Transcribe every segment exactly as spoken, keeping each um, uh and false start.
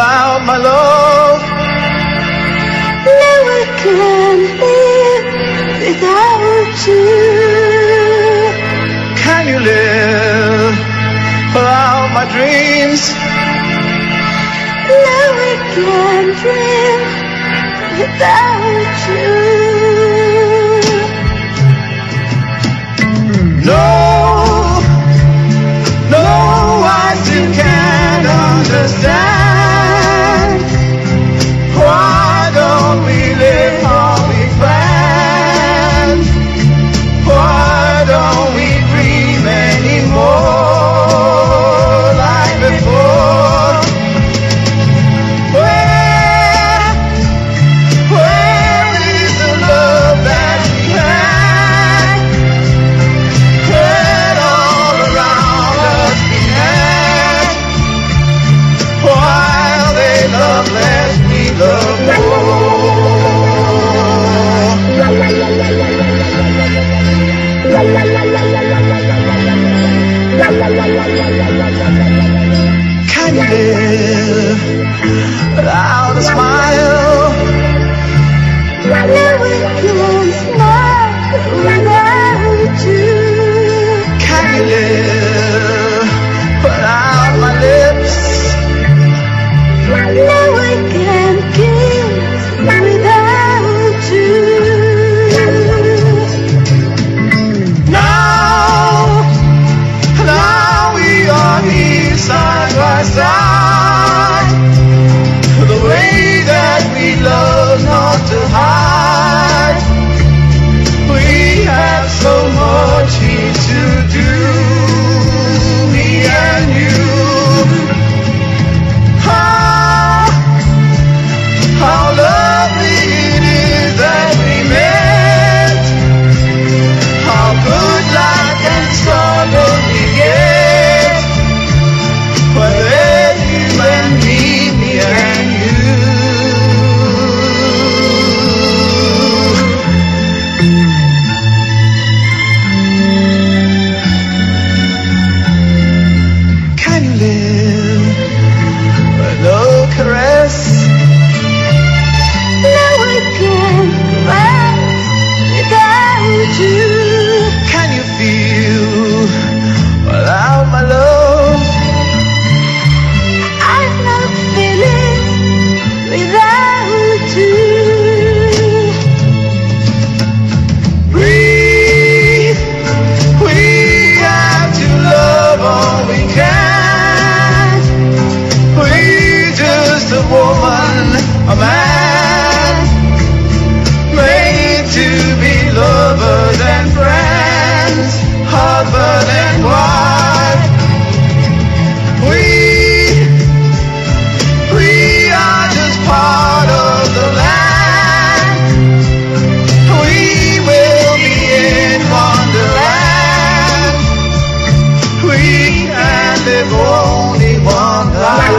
without my love. No, I can't live without you. Can you live without my dreams? No, I can't dream without you. No, no, I still can't understand. Why don't we live how we planned? Why don't we dream anymore like before? Where, where is the love that we had? When all around us we had, while they love less, we love Can you live without a smile? No, I can't smile without you. Can you live without my lips? No, I can't kiss without you. Now, now we are here side by side. The way that we love not to hide. We have so much here to do, me and you. Ah, how lovely it is that we met. How good life and sorrow we get. But there's you and me, me and you. Can you live with no caress? No, I can't rest without you. Can you feel without my love? I'm not feeling without you. Breathe. We have to love all we can. We just a woman, a man, made to be lovers and friends, husband and wife. We, we are just part of the land. We will be in Wonderland. We can live only one life.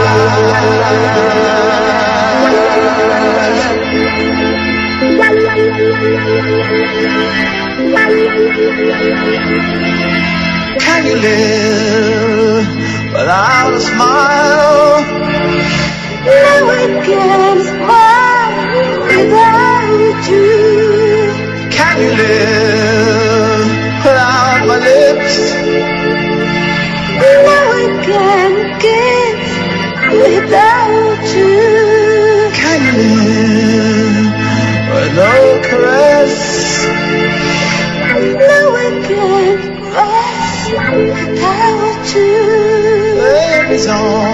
Can you live without a smile? No, I can't smile without you. Can you live without my lips? No, I can't kiss without you. Can you live with no caress? No, I can't rest without you. There is all